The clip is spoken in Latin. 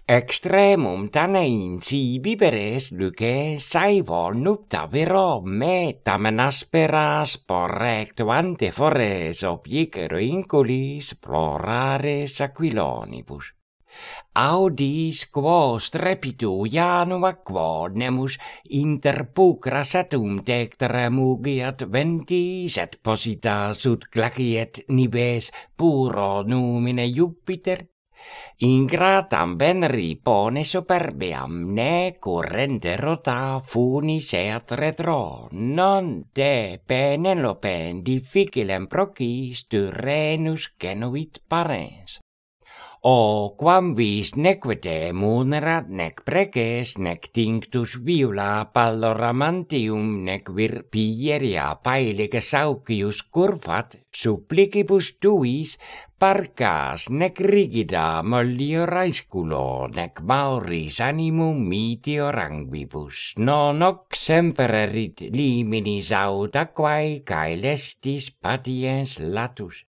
Extremum tanein sibi peres lyce saivol nupta vero me tamen asperas porrectuante fores objicero inculis plorares aquilonibus. Audis quo strepitu janua quo nemus inter pulcra satum tectere mugiat ventis et posita sut glaciet nibes puro numine Jupiter. Ingratam venri pone superbiam ne currente rota funis et retro, non de Penelope difficilem procis Tyrrhenus genuit parens. O quam vis nequite munerat nec preces nec tinctus viula palloramantium nec vir pilleria paelica saucius curvat supplicibus tuis parcas nec rigida mollior nec mauris animum meteor anguibus non hoc semper erit liminis aut aquae cae lestis patiens latus.